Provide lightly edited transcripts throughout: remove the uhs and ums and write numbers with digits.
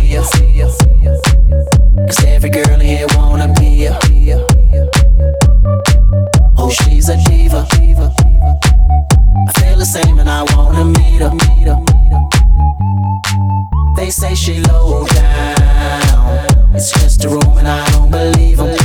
ya. 'Cause every girl in here wanna be ya. Oh, she's a diva. I feel the same and I wanna meet her. They say she low down, it's just a room and I don't believe 'em.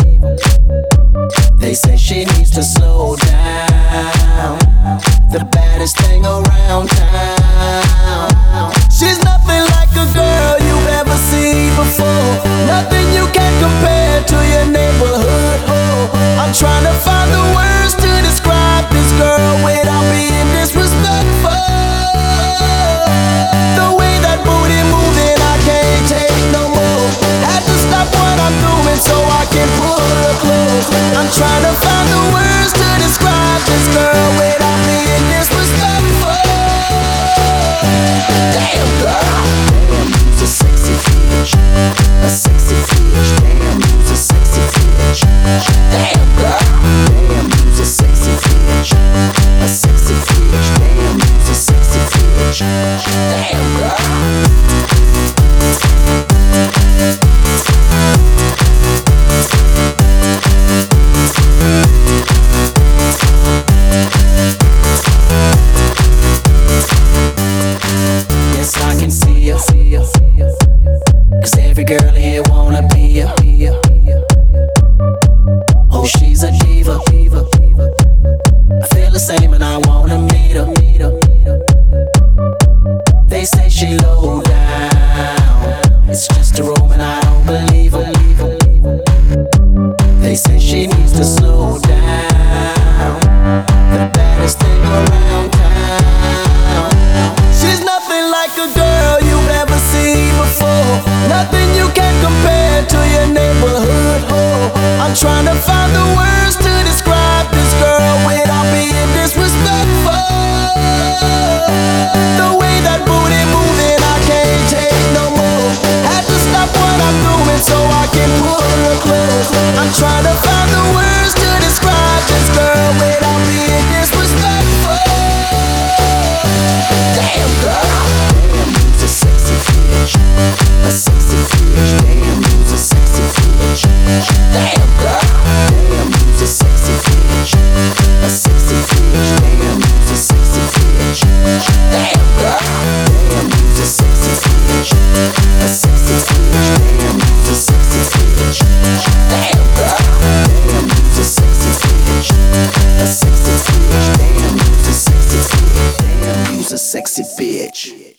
They say she needs to slow down, the baddest thing around town. She's nothing like a girl you've ever seen before, nothing you can compare to your neighborhood. I'm trying to find the words to describe this girl without being disrespectful. The way that booty moving, I can't take no more. Had to stop what I'm doing so I can pull her close. I'm trying to find the words to describe this girl without being disrespectful. Damn girl, damn, you's a sexy bitch, a sexy bitch. Damn, you's a sexy bitch. Damn girl, damn, you's a sexy bitch, a sexy bitch. Damn, you's a sexy bitch. Damn girl. Yes, I can see ya. 'Cause every girl in here wanna be ya. Oh, she's a diva. I feel the same and I wanna meet her. They say she low down, it's just a room and I don't believe 'em. They say she needs to slow down, the baddest thing around town. She's nothing like a girl you've ever seen before, nothing you can compare to your neighborhood. I'm trying to find the words to describe this girl without being disrespectful. The way that booty moving, I can't take no more. Had to stop what I'm doing so I can pull her close. I'm trying to find the words to describe this girl without being disrespectful. Damn girl, damn, you's a sexy bitch, a sexy bitch. Damn, you's a sexy bitch. Damn girl, damn, you's a sexy bitch, a sexy bitch. Damn, you's a sexy bitch. Damn girl, damn, you's a sexy bitch, a sexy bitch. Damn, you's a sexy bitch. Damn girl, damn, you's a sexy bitch, a sexy bitch. Damn, you's a sexy bitch. Damn, you's a sexy bitch.